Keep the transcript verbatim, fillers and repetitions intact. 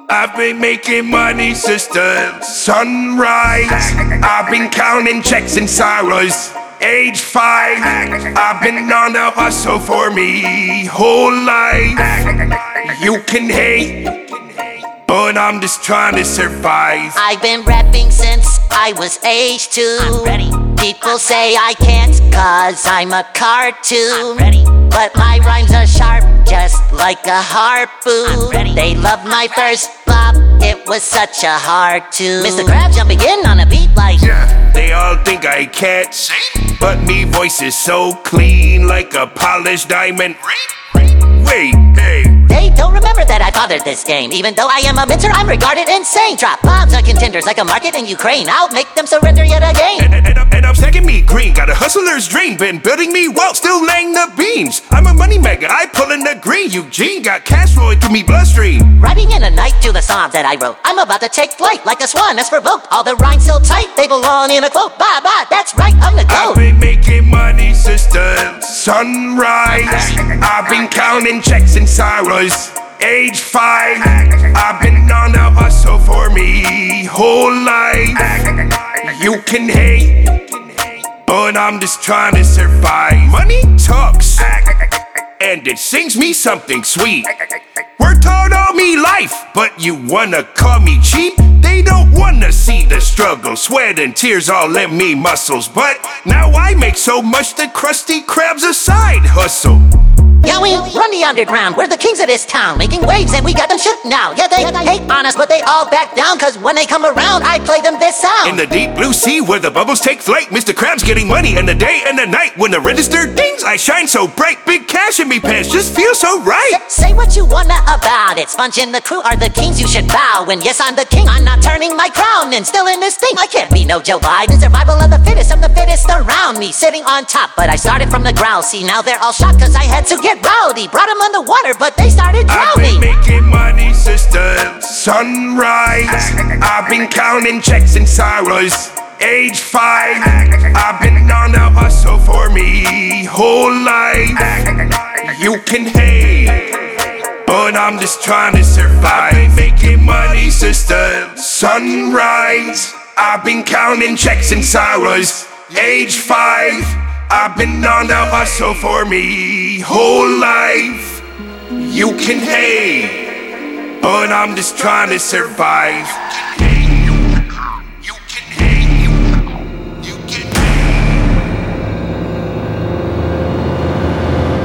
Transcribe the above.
I've been making money since the sunrise. I've been counting checks and sorrows. Age five, I've been on the hustle for me whole life. You can hate, but I'm just trying to survive. I've been rapping since I was age two. I'm ready. People say I can't cause I'm a cartoon. I'm ready. But my rhymes are sharp, just like a harpoon. I'm ready. They love my first bop, it was such a hard tune. Mister Krabs jumping in on a beat like, yeah, they all think I can't sing, but me voice is so clean, like a polished diamond. Wait, hey. They don't remember that I fathered this game. Even though I am a mincer, I'm regarded insane. Drop bombs on contenders like a market in Ukraine. I'll make them surrender yet again. And, and, and, I'm, and I'm stacking me green. Got a hustler's dream. Been building me wealth, still laying the beams. I'm a money mega, I pull in the green. Eugene got cash flowing through me bloodstream. Riding in a night to the songs that I wrote. I'm about to take flight like a swan that's provoked. All the rhymes so tight, they belong in a quote. Bye bye, that's right, I'm the I've GOAT. been making money since the sunrise. I've been counting checks and sorrows. Age five, I've been on the hustle for me whole life. You can hate, but I'm just trying to survive. Money talks, and it sings me something sweet. We're taught all me life, but you wanna call me cheap? They don't wanna see the struggle, sweat and tears all in me muscles. But now I make so much that Krusty Krab's a side hustle. Yeah, we run the underground, we're the kings of this town, making waves and we got them shook now. Yeah, they hate on us, but they all back down, cause when they come around, I play them this sound. In the deep blue sea where the bubbles take flight, Mister Krabs getting money in the day and the night. When the register dings, I shine so bright. Big cash in me pants, just feel so right. Say what you wanna about it, Sponge and the crew are the kings, you should bow. And yes, I'm the king, I'm not turning my crown. And still in this thing, I can't be no Joe Biden. Survival of the fittest, I'm the fittest around me. Sitting on top, but I started from the ground. See, now they're all shocked cause I had to get rowdy. Brought them underwater, but they started drowning. I've been making money since the sunrise. I've been counting checks and sorrows. Age five, I've been on the hustle for me whole life. You can hate, but I'm just trying to survive. I've been making money since the sunrise. I've been counting checks and sorrows. Age five, I've been on the hustle for me whole life. You can hate, but I'm just trying to survive.